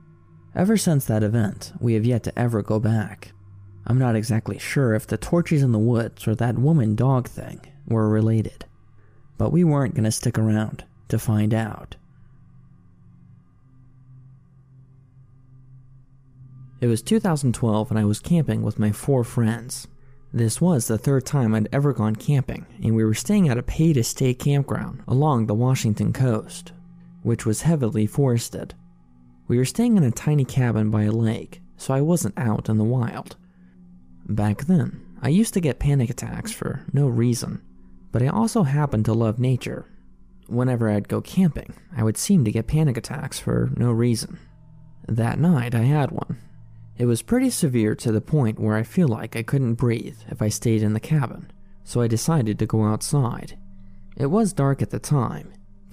[SPEAKER 5] Ever since that event, we have yet to ever go back. I'm not exactly sure if the torches in the woods or that woman-dog thing were related, but we weren't going to stick around to find out. It was 2012 and I was camping with my 4 friends. This was the 3rd time I'd ever gone camping, and we were staying at a pay-to-stay campground along the Washington coast, which was heavily forested. We were staying in a tiny cabin by a lake, so I wasn't out in the wild. Back then, I used to get panic attacks for no reason, but I also happened to love nature. Whenever I'd go camping, I would seem to get panic attacks for no reason. That night, I had one. It was pretty severe to the point where I feel like I couldn't breathe if I stayed in the cabin, so I decided to go outside. It was dark at the time,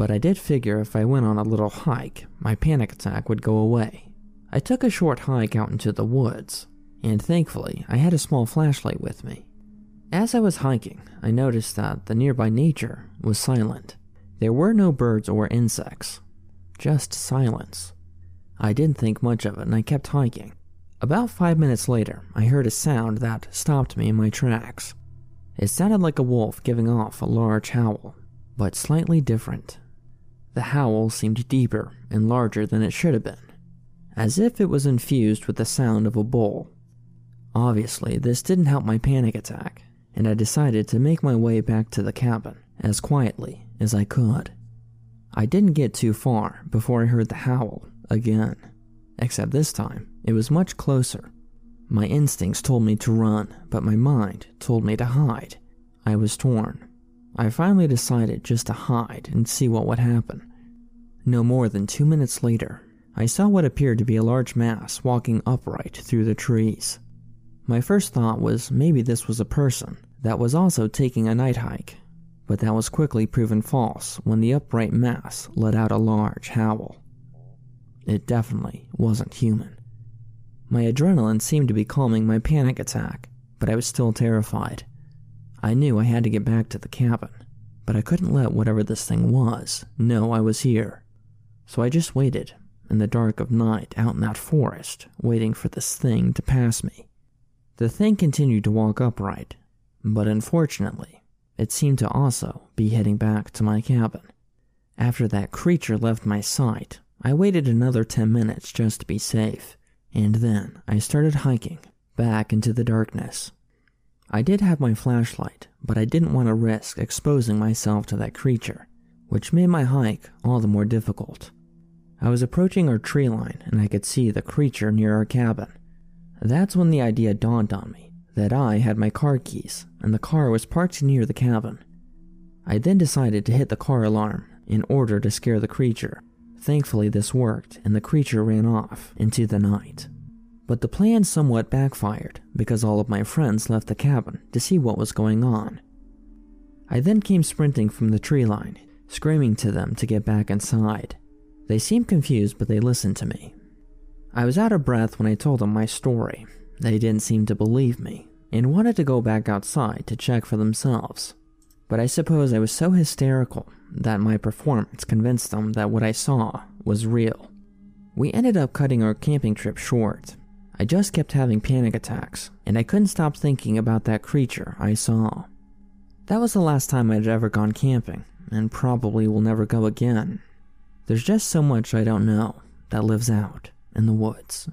[SPEAKER 5] but I did figure if I went on a little hike, my panic attack would go away. I took a short hike out into the woods, and thankfully I had a small flashlight with me. As I was hiking, I noticed that the nearby nature was silent. There were no birds or insects, just silence. I didn't think much of it and I kept hiking. About 5 minutes later, I heard a sound that stopped me in my tracks. It sounded like a wolf giving off a large howl, but slightly different. The howl seemed deeper and larger than it should have been, as if it was infused with the sound of a bull. Obviously, this didn't help my panic attack, and I decided to make my way back to the cabin as quietly as I could. I didn't get too far before I heard the howl again, except this time it was much closer. My instincts told me to run, but my mind told me to hide. I was torn. I finally decided just to hide and see what would happen. No more than 2 minutes later, I saw what appeared to be a large mass walking upright through the trees. My first thought was maybe this was a person that was also taking a night hike, but that was quickly proven false when the upright mass let out a large howl. It definitely wasn't human. My adrenaline seemed to be calming my panic attack, but I was still terrified. I knew I had to get back to the cabin, but I couldn't let whatever this thing was know I was here. So I just waited in the dark of night out in that forest, waiting for this thing to pass me. The thing continued to walk upright, but unfortunately, it seemed to also be heading back to my cabin. After that creature left my sight, I waited another 10 minutes just to be safe, and then I started hiking back into the darkness. I did have my flashlight, but I didn't want to risk exposing myself to that creature, which made my hike all the more difficult. I was approaching our tree line and I could see the creature near our cabin. That's when the idea dawned on me that I had my car keys and the car was parked near the cabin. I then decided to hit the car alarm in order to scare the creature. Thankfully this worked and the creature ran off into the night. But the plan somewhat backfired because all of my friends left the cabin to see what was going on. I then came sprinting from the tree line, screaming to them to get back inside. They seemed confused, but they listened to me. I was out of breath when I told them my story. They didn't seem to believe me and wanted to go back outside to check for themselves. But I suppose I was so hysterical that my performance convinced them that what I saw was real. We ended up cutting our camping trip short. I just kept having panic attacks, and I couldn't stop thinking about that creature I saw. That was the last time I'd ever gone camping, and probably will never go again. There's just so much I don't know that lives out in the woods.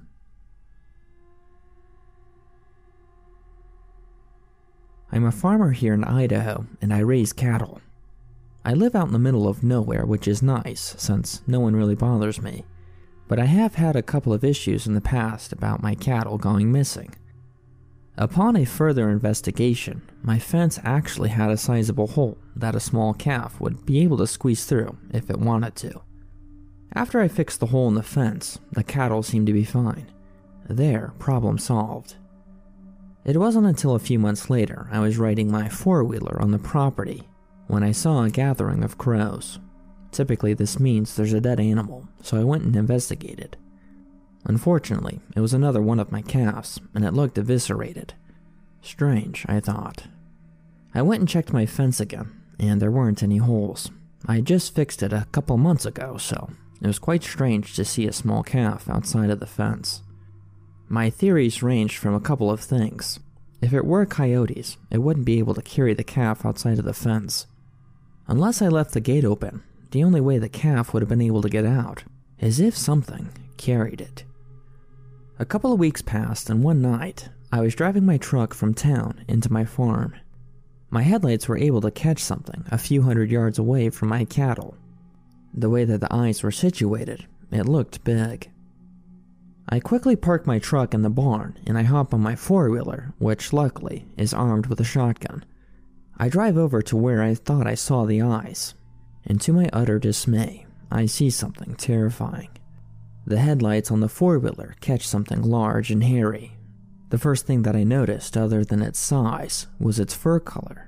[SPEAKER 5] I'm a farmer here in Idaho, and I raise cattle. I live out in the middle of nowhere, which is nice, since no one really bothers me. But I have had a couple of issues in the past about my cattle going missing. Upon a further investigation, my fence actually had a sizable hole that a small calf would be able to squeeze through if it wanted to. After I fixed the hole in the fence, the cattle seemed to be fine. There, problem solved. It wasn't until a few months later I was riding my four-wheeler on the property when I saw a gathering of crows. Typically this means there's a dead animal, so I went and investigated. Unfortunately, it was another one of my calves, and it looked eviscerated. Strange, I thought. I went and checked my fence again, and there weren't any holes. I had just fixed it a couple months ago, so it was quite strange to see a small calf outside of the fence. My theories ranged from a couple of things. If it were coyotes, it wouldn't be able to carry the calf outside of the fence. Unless I left the gate open, the only way the calf would have been able to get out is if something carried it. A couple of weeks passed, and one night, I was driving my truck from town into my farm. My headlights were able to catch something a few hundred yards away from my cattle. The way that the eyes were situated, it looked big. I quickly parked my truck in the barn, and I hop on my four-wheeler, which luckily is armed with a shotgun. I drive over to where I thought I saw the eyes, and to my utter dismay, I see something terrifying. The headlights on the four-wheeler catch something large and hairy. The first thing that I noticed, other than its size, was its fur color.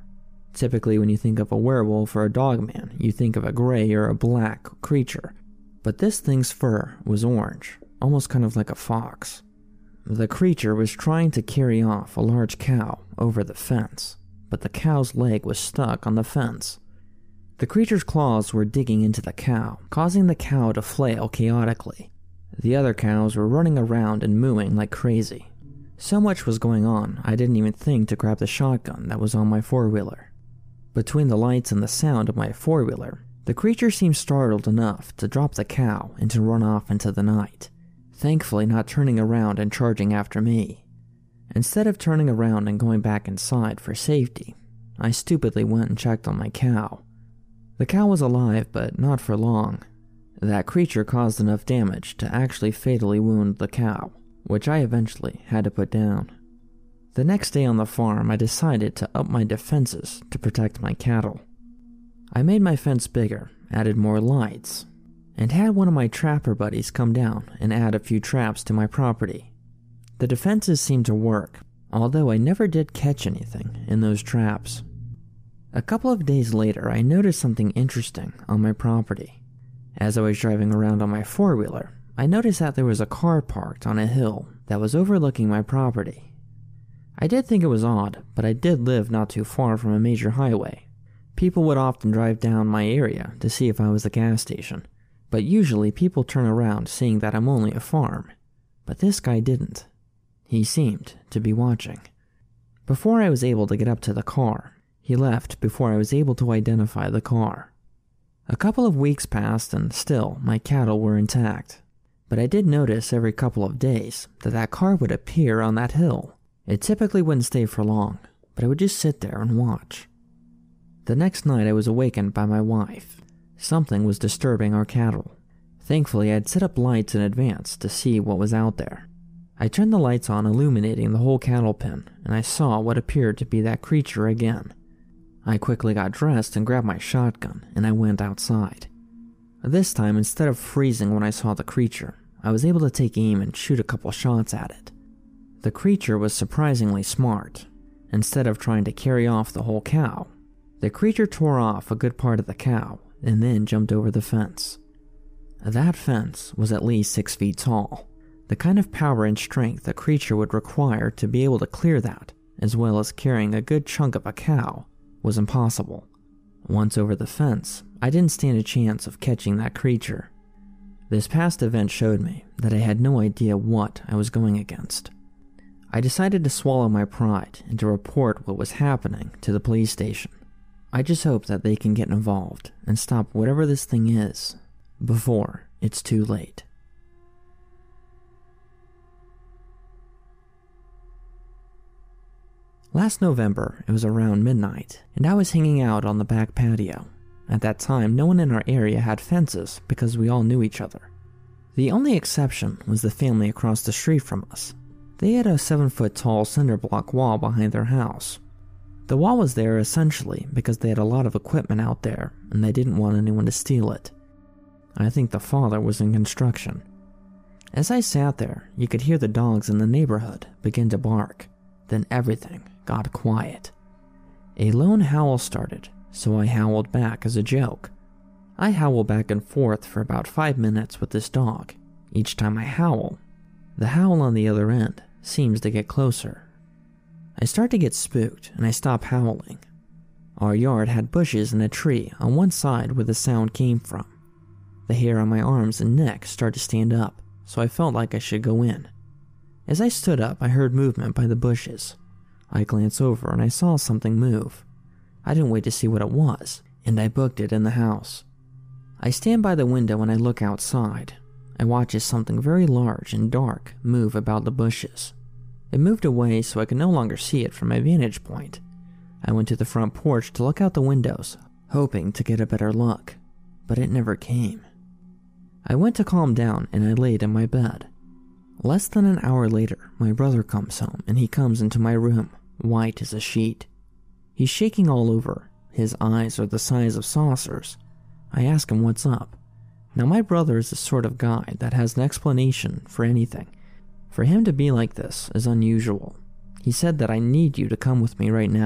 [SPEAKER 5] Typically, when you think of a werewolf or a dogman, you think of a gray or a black creature. But this thing's fur was orange, almost kind of like a fox. The creature was trying to carry off a large cow over the fence, but the cow's leg was stuck on the fence. The creature's claws were digging into the cow, causing the cow to flail chaotically. The other cows were running around and mooing like crazy. So much was going on, I didn't even think to grab the shotgun that was on my four-wheeler. Between the lights and the sound of my four-wheeler, the creature seemed startled enough to drop the cow and to run off into the night, thankfully not turning around and charging after me. Instead of turning around and going back inside for safety, I stupidly went and checked on my cow. The cow was alive, but not for long. That creature caused enough damage to actually fatally wound the cow, which I eventually had to put down. The next day on the farm, I decided to up my defenses to protect my cattle. I made my fence bigger, added more lights, and had one of my trapper buddies come down and add a few traps to my property. The defenses seemed to work, although I never did catch anything in those traps. A couple of days later, I noticed something interesting on my property. As I was driving around on my four-wheeler, I noticed that there was a car parked on a hill that was overlooking my property. I did think it was odd, but I did live not too far from a major highway. People would often drive down my area to see if I was a gas station, but usually people turn around seeing that I'm only a farm. But this guy didn't. He seemed to be watching. Before I was able to get up to the car, he left before I was able to identify the car. A couple of weeks passed and still my cattle were intact, but I did notice every couple of days that car would appear on that hill. It typically wouldn't stay for long, but I would just sit there and watch. The next night I was awakened by my wife. Something was disturbing our cattle. Thankfully, I had set up lights in advance to see what was out there. I turned the lights on, illuminating the whole cattle pen, and I saw what appeared to be that creature again. I quickly got dressed and grabbed my shotgun, and I went outside. This time, instead of freezing when I saw the creature, I was able to take aim and shoot a couple shots at it. The creature was surprisingly smart. Instead of trying to carry off the whole cow, the creature tore off a good part of the cow and then jumped over the fence. That fence was at least 6 feet tall. The kind of power and strength a creature would require to be able to clear that, as well as carrying a good chunk of a cow, was impossible. Once over the fence, I didn't stand a chance of catching that creature. This past event showed me that I had no idea what I was going against. I decided to swallow my pride and to report what was happening to the police station. I just hope that they can get involved and stop whatever this thing is before it's too late. Last November, it was around midnight, and I was hanging out on the back patio. At that time, no one in our area had fences because we all knew each other. The only exception was the family across the street from us. They had a 7-foot-tall cinder block wall behind their house. The wall was there essentially because they had a lot of equipment out there, and they didn't want anyone to steal it. I think the father was in construction. As I sat there, you could hear the dogs in the neighborhood begin to bark. Then everything got quiet. A lone howl started, so I howled back as a joke. I howl back and forth for about 5 minutes with this dog. Each time I howl, the howl on the other end seems to get closer. I start to get spooked and I stop howling. Our yard had bushes and a tree on one side where the sound came from. The hair on my arms and neck started to stand up, so I felt like I should go in. As I stood up, I heard movement by the bushes. I glanced over and I saw something move. I didn't wait to see what it was, and I booked it in the house. I stand by the window and I look outside. I watch as something very large and dark move about the bushes. It moved away so I could no longer see it from my vantage point. I went to the front porch to look out the windows, hoping to get a better look, but it never came. I went to calm down and I laid in my bed. Less than an hour later, my brother comes home and he comes into my room, white as a sheet. He's shaking all over. His eyes are the size of saucers. I ask him what's up. Now my brother is the sort of guy that has an explanation for anything. For him to be like this is unusual. He said that I need you to come with me right now.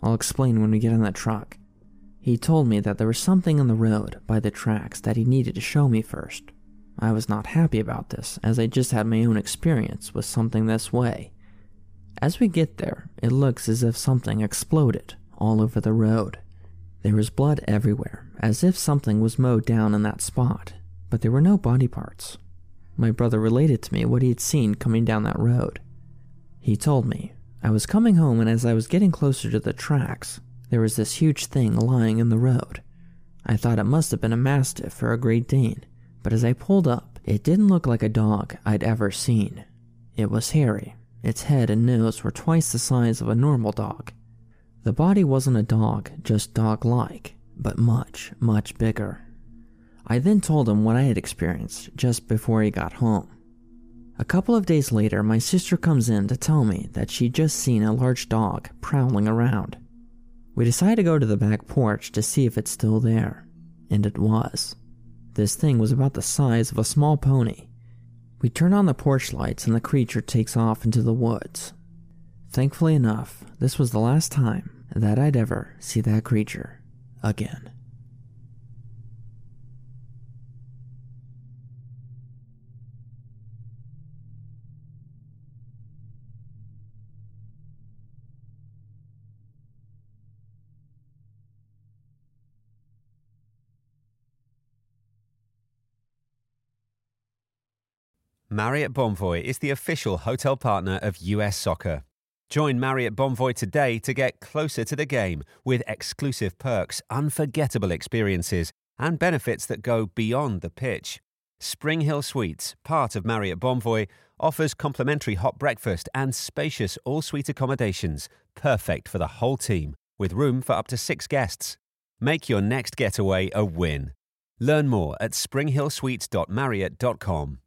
[SPEAKER 5] I'll explain when we get in the truck. He told me that there was something on the road by the tracks that he needed to show me first. I was not happy about this, as I just had my own experience with something this way. As we get there, it looks as if something exploded all over the road. There was blood everywhere, as if something was mowed down in that spot, but there were no body parts. My brother related to me what he had seen coming down that road. He told me, I was coming home, and as I was getting closer to the tracks, there was this huge thing lying in the road. I thought it must have been a Mastiff or a Great Dane, but as I pulled up, it didn't look like a dog I'd ever seen. It was hairy. Its head and nose were twice the size of a normal dog. The body wasn't a dog, just dog-like, but much, much bigger. I then told him what I had experienced just before he got home. A couple of days later, my sister comes in to tell me that she'd just seen a large dog prowling around. We decided to go to the back porch to see if it's still there, and it was. This thing was about the size of a small pony. We turn on the porch lights and the creature takes off into the woods. Thankfully enough, this was the last time that I'd ever see that creature again.
[SPEAKER 6] Marriott Bonvoy is the official hotel partner of US Soccer. Join Marriott Bonvoy today to get closer to the game with exclusive perks, unforgettable experiences, and benefits that go beyond the pitch. Spring Hill Suites, part of Marriott Bonvoy, offers complimentary hot breakfast and spacious all-suite accommodations, perfect for the whole team, with room for up to 6 guests. Make your next getaway a win. Learn more at springhillsuites.marriott.com.